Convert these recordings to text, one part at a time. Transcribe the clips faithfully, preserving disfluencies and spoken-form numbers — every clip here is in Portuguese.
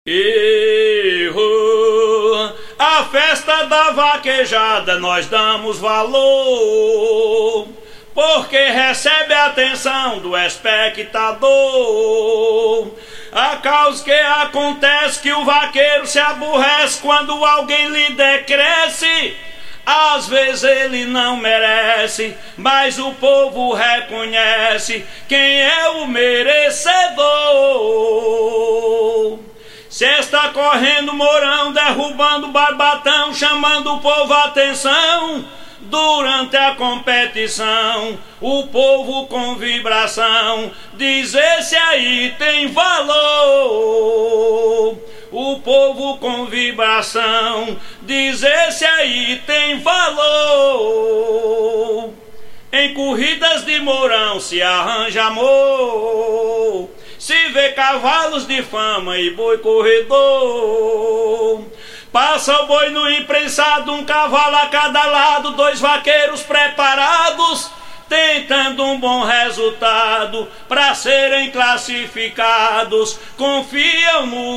Erro. A festa da vaquejada nós damos valor, porque recebe a atenção do espectador. A causa que acontece que o vaqueiro se aborrece quando alguém lhe decresce. Às vezes ele não merece, mas o povo reconhece quem é o merecedor. Se está correndo Mourão, derrubando Barbatão, chamando o povo a atenção, durante a competição, o povo com vibração diz: esse aí tem valor. O povo com vibração diz: esse aí tem valor. Em corridas de Mourão se arranja amor, se vê cavalos de fama e boi corredor. Passa o boi no imprensado, um cavalo a cada lado, dois vaqueiros preparados, tentando um bom resultado para serem classificados. Confiam no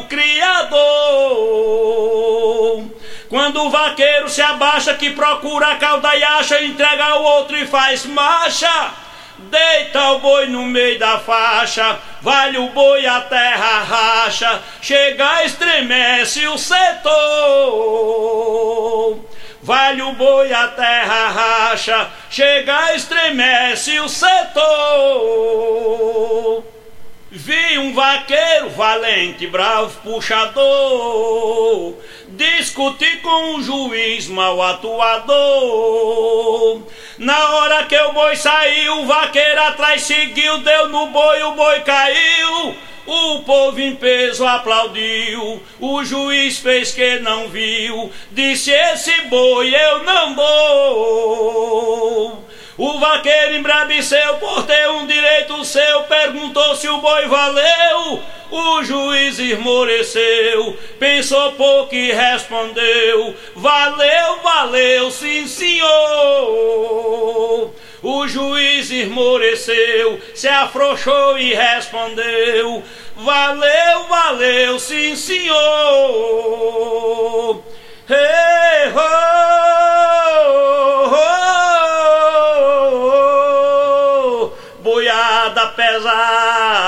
Criador. Quando o vaqueiro se abaixa, que procura a cauda e acha, entrega ao outro e faz marcha, deita o boi no meio da faixa, vale o boi a terra racha, chega estremece o setor. Vale o boi a terra racha, chega estremece o setor. Vi um vaqueiro valente, bravo, puxador, discutir com um juiz mal atuador. Na hora que o boi saiu, o vaqueiro atrás seguiu, deu no boi, o boi caiu. O povo em peso aplaudiu, o juiz fez que não viu, disse: esse boi eu não dou. O vaqueiro embrabeceu por ter um direito seu, perguntou se o boi valeu. O juiz esmoreceu, pensou pouco e respondeu: valeu, valeu, sim senhor. O juiz esmoreceu, se afrouxou e respondeu: valeu, valeu, sim senhor. Hey, ho, ho, boiada pesada.